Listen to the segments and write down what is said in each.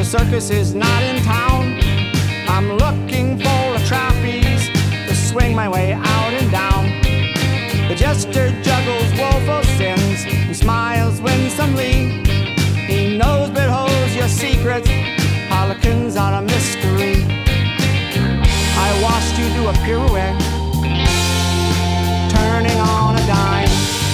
circus is not in town. I'm looking for a trapeze to swing my way out and down. The jester juggles woeful sins and smiles winsomely. He knows but holds your secrets. Harlequins are a mystery. I watched you do a pirouette, turning on a dime.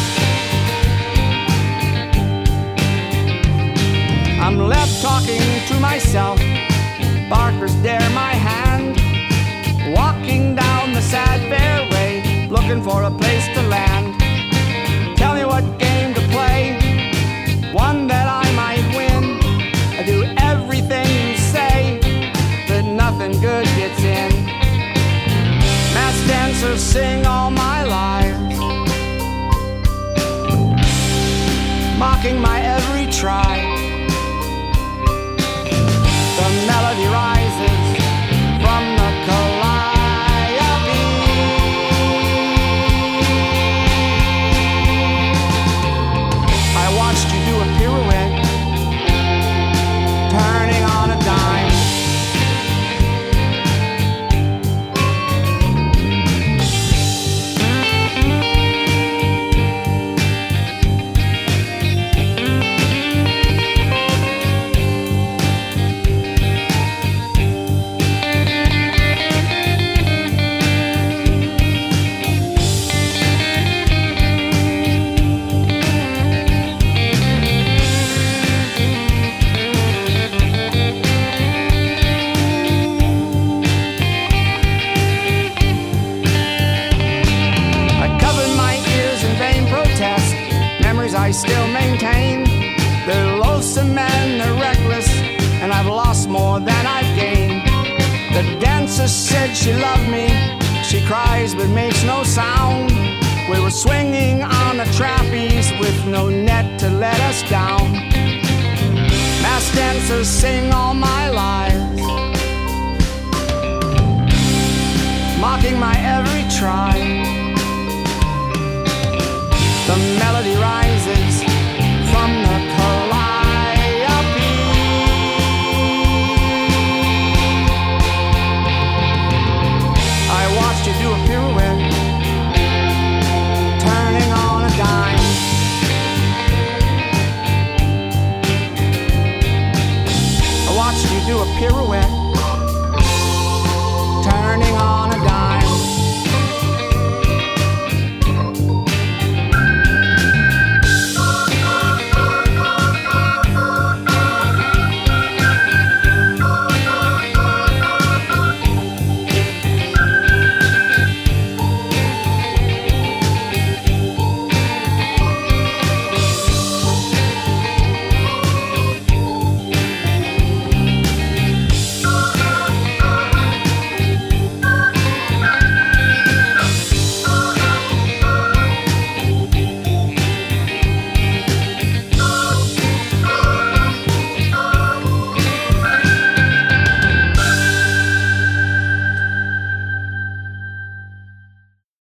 I'm left talking to myself. Barkers dare my hand, walking down the sad fairway, looking for a place to land. Tell me what game to play, one that I might win. I do everything you say, but nothing good gets in. Masked dancers sing all my lies, mocking my every try. The melody rises from the calliope. I watched you do a pirouette, turning on a dime. I still maintain they're loathsome and they're reckless, and I've lost more than I've gained. The dancer said she loved me, she cries but makes no sound. We were swinging on a trapeze with no net to let us down. Masked dancers sing all my life,